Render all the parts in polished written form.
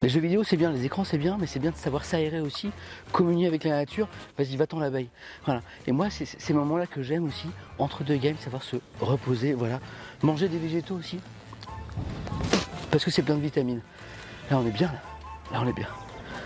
Les jeux vidéo c'est bien, les écrans c'est bien, mais c'est bien de savoir s'aérer aussi, communier avec la nature, vas-y va-t'en l'abeille. Voilà. Et moi c'est ces moments-là que j'aime aussi, entre deux games, savoir se reposer, voilà. Manger des végétaux aussi, parce que c'est plein de vitamines. Là on est bien, là on est bien.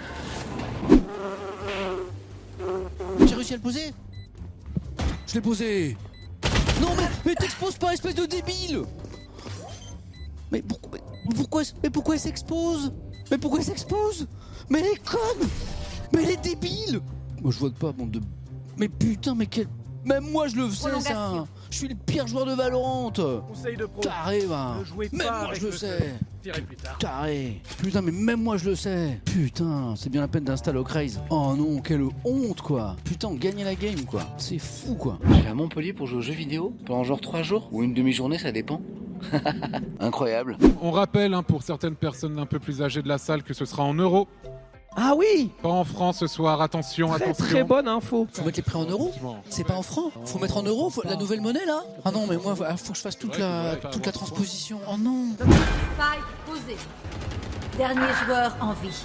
J'ai réussi à le poser. Je l'ai posé. Non mais t'exposes pas, espèce de débile. Mais pourquoi elle s'expose? Mais pourquoi elle s'expose? Mais elle est conne. Mais elle est débile. Moi je vote pas, bande de... Mais putain, mais quel... Même moi je le faisais ça. Je suis le pire joueur de Valorant. Conseil de pro. Taré va. Ne jouez Même pas moi avec je le sais. Tirez plus tard. Taré. Putain, mais même moi je le sais. Putain, c'est bien la peine d'installer au craze. Oh non, quelle honte quoi. Putain, on gagnait la game quoi. C'est fou quoi. Je vais à Montpellier pour jouer aux jeux vidéo pendant genre 3 jours ou une demi-journée, ça dépend. Incroyable. On rappelle pour certaines personnes un peu plus âgées de la salle que ce sera en euros. Ah oui, Pas en francs ce soir, attention, très attention. très bonne info. Faut mettre les prix en euros. C'est pas en francs. Faut mettre en euros, la nouvelle monnaie là. Ah non, mais moi faut que je fasse toute la transposition. Oh non. Spike posé. Dernier joueur en vie.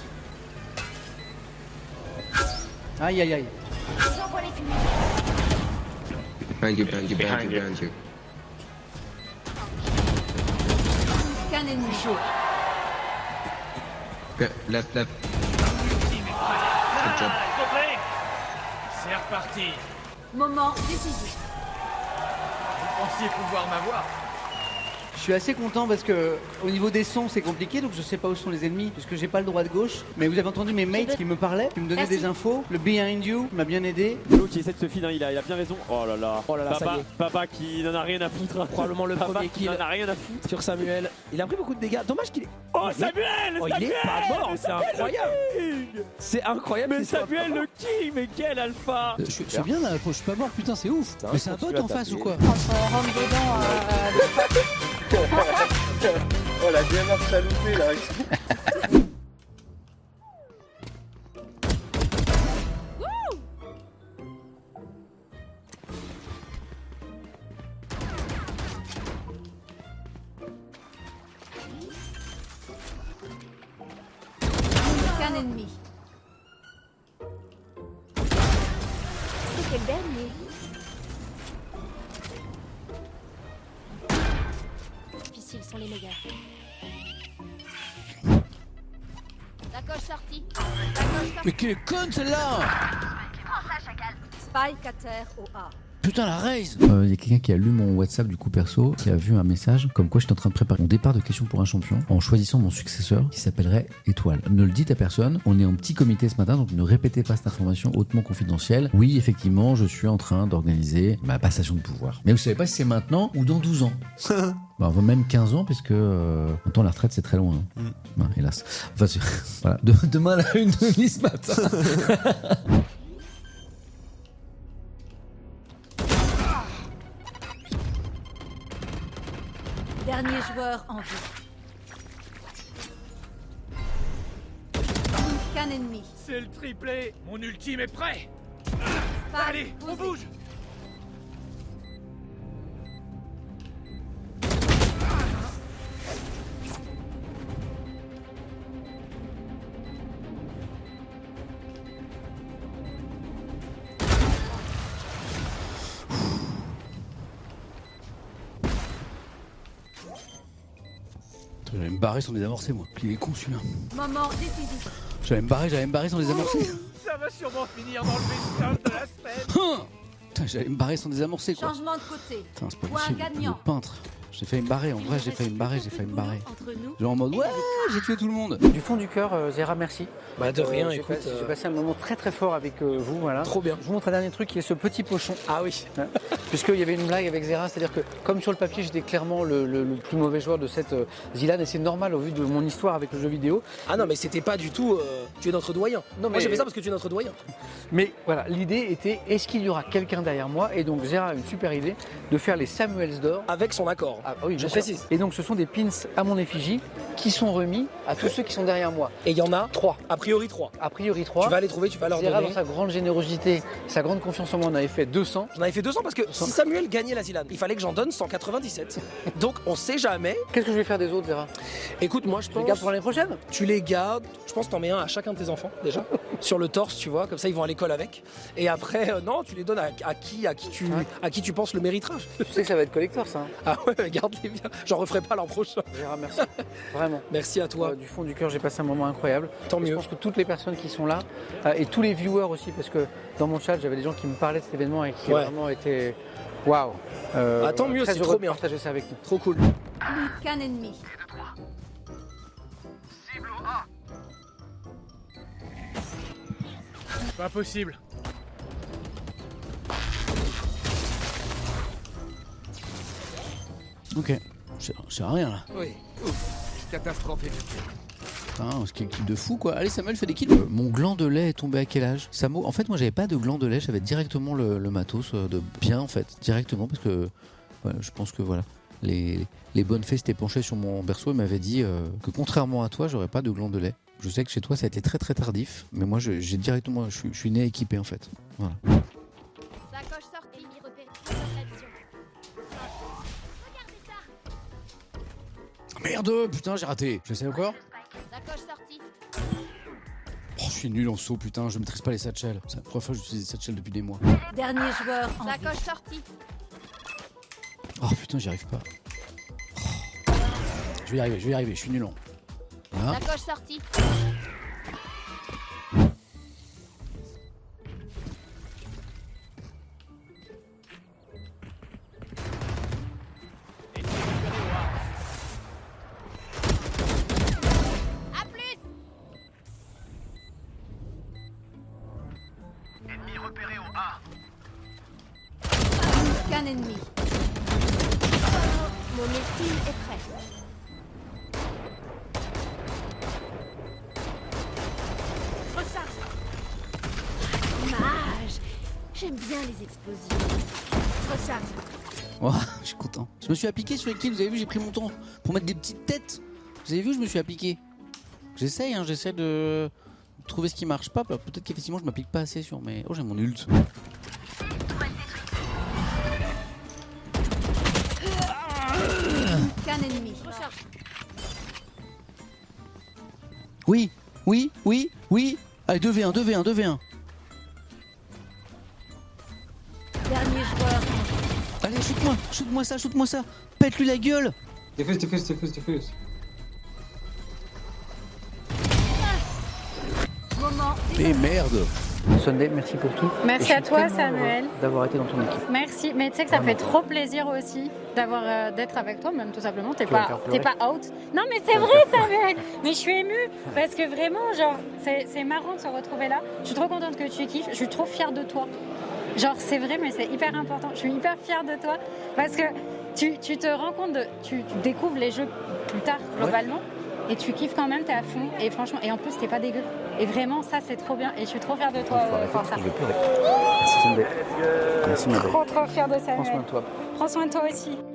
Aïe aïe aïe. J'envoie les fumées. Behind you. Qu'un ennemi. Left. Good job. C'est reparti. Moment décisif. Vous pensiez pouvoir m'avoir? Je suis assez content parce que au niveau des sons c'est compliqué, donc je sais pas où sont les ennemis puisque j'ai pas le droit de gauche. Mais vous avez entendu mes mates qui me parlaient, qui me donnaient des infos. Le behind you m'a bien aidé. L'eau qui essaie de se filer, il a bien raison. Oh là là, ça y est. papa qui n'en a rien à foutre. Probablement le Papa premier qui kill n'en a rien à foutre. sur Samuel. Il a pris beaucoup de dégâts. Dommage qu'il est. Oh Samuel, Oh, il est pas mort, c'est incroyable. C'est incroyable. Mais qu'il soit Samuel pas mort. le king, mais quel alpha. Je suis bien là, je suis pas mort, putain, c'est ouf. Mais c'est un bot en face ou quoi? On rentre dedans. Oh la DMR chaloupée là. Qu'un ennemi. C'était le dernier. Difficiles sont les meilleurs. D'accord, sorti. Mais quelle conne celle-là. Spike à terre au A. Putain, la raise. Il y a quelqu'un qui a lu mon WhatsApp du coup perso, qui a vu un message comme quoi j'étais en train de préparer mon départ de questions pour un champion en choisissant mon successeur qui s'appellerait Étoile. Ne le dites à personne, on est en petit comité ce matin, donc ne répétez pas cette information hautement confidentielle. Oui, effectivement, je suis en train d'organiser ma passation de pouvoir. Mais vous savez pas si c'est maintenant ou dans 12 ans. Bah, même 15 ans, puisque maintenant la retraite c'est très loin. Hein. Ben, hélas. Enfin, voilà. Demain la une de Nice matin. Dernier joueur en vie. Qu'un ennemi. C'est le triplé. Mon ultime est prêt. Spike Allez, on posé. bouge. J'allais me barrer sans désamorcer moi. Il est con celui-là. Moment décisif. J'allais me barrer sans désamorcer. Ça va sûrement finir dans le bestial de la semaine. Putain, j'allais me barrer sans désamorcer quoi. Changement de côté. Putain, c'est pas Point possible. gagnant. Le peintre. J'ai failli me barrer, en vrai, j'ai failli me barrer. Entre nous. Genre en mode, ouais, j'ai tué tout le monde. Du fond du cœur, Zera, merci. Bah de rien, J'ai écoute. j'ai passé un moment très très fort avec vous, voilà. Trop bien. Je vous montre un dernier truc qui est ce petit pochon. Ah oui. Puisqu'il y avait une blague avec Zera, c'est-à-dire que comme sur le papier j'étais clairement le plus mauvais joueur de cette Zilan et c'est normal au vu de mon histoire avec le jeu vidéo. Ah non, mais c'était pas du tout. Tu es notre doyen. Non, Moi mais- j'ai fait ça parce que tu es notre doyen. Mais voilà, l'idée était est-ce qu'il y aura quelqu'un derrière moi? Et donc Zera a une super idée de faire les Samuels d'or Avec son accord. d'or. Ah oui, je bien sûr. précise. Et donc ce sont des pins à mon effigie qui sont remis à tous ceux qui sont derrière moi. Et il y en a 3. A priori 3. A priori 3. Tu vas les trouver, tu vas leur Zera, donner. dans sa grande générosité, sa grande confiance en moi, on avait fait 200. J'en avais fait 200 parce que si Samuel gagnait la Zilan, il fallait que j'en donne 197. Donc on sait jamais. Qu'est-ce que je vais faire des autres, Zera? Écoute, moi je Je pense. les garde pour l'année prochaine. Tu les gardes. Je pense que t'en mets un à chacun de tes enfants déjà sur le torse, tu vois, comme ça ils vont à l'école avec. Et après, non, tu les donnes à qui tu penses le méritera. Tu sais que ça va être collector, ça. Ah ouais, mais garde-les bien. J'en referai pas l'an prochain. Zera, merci. Vraiment. Merci à toi. Du fond du cœur, j'ai passé un moment incroyable. Tant Et je mieux. pense que toutes les personnes qui sont là et tous les viewers aussi, parce que dans mon chat, j'avais des gens qui me parlaient de cet événement et qui Ouais. vraiment étaient waouh. Tant mieux, très c'est heureux trop de bien. partager ça avec nous. Trop cool. Plus qu'un ennemi. Pas possible. Ok. Je sais rien là. Oui. Catastrophe évitée. Putain, ce qui est une équipe de fou quoi. Allez Samuel, fais des kills. Mon gland de lait est tombé à quel âge? Samo, en fait moi j'avais pas de gland de lait, j'avais directement le matos de bien en fait. Directement parce que voilà, je pense que voilà. Les bonnes fées s'étaient penchées sur mon berceau et m'avaient dit que contrairement à toi, j'aurais pas de gland de lait. Je sais que chez toi ça a été très très tardif, mais moi j'ai directement, je suis né équipé en fait. Voilà. Sacoche sortie, y repérer l'action. Regardez ça. Merde, putain j'ai raté. Je sais encore. Sacoche sortie. Oh, je suis nul en saut putain, je maîtrise pas les satchels. C'est la première fois que j'utilise des satchels depuis des mois. Dernier joueur en Sacoche sortie. Oh putain j'y arrive pas. Oh. Je vais y arriver, je suis nul en. Voilà. Sacoche sortie. A plus. Ennemi repéré au A. Plus qu'un ennemi. Mon esprit est prêt. Mage. J'aime bien les explosions. Recharge. Oh, je suis content. Je me suis appliqué sur les kills, vous avez vu, j'ai pris mon temps pour mettre des petites têtes. Vous avez vu, je me suis appliqué. J'essaye, hein, j'essaie de trouver ce qui marche pas. Peut-être qu'effectivement je m'applique pas assez sur mes... Oh, j'ai mon ult. Qu'un ennemi. Recharge. Oui, oui, oui, oui. Allez, 2v1, 2v1, 2v1. Dernier joueur en Allez, shoot-moi ça. Pète-lui la gueule. Diffuse. moment. Et merde. Sunday, merci pour tout. Merci Et je à suis toi, tellement Samuel. heureux d'avoir été dans ton équipe. Merci, mais tu sais que ça me fait trop plaisir aussi d'être avec toi, même tout simplement. T'es Tu vas me faire pas pleurer. out. Non, mais c'est vrai, Samuel. Mais je suis émue parce que vraiment, genre, c'est marrant de se retrouver là. Je suis trop contente que tu kiffes. Je suis trop fière de toi. Genre, c'est vrai, mais c'est hyper important. Je suis hyper fière de toi parce que tu te rends compte tu découvres les jeux plus tard globalement. Et tu kiffes quand même, t'es à fond. Et franchement, et en plus, t'es pas dégueu. Et vraiment, ça, c'est trop bien. Et je suis trop fière de toi pour ça. Je vais pleurer. Merci Sunday. Merci ma belle. Trop fière de Samuel. Prends soin de toi. Prends soin de toi aussi.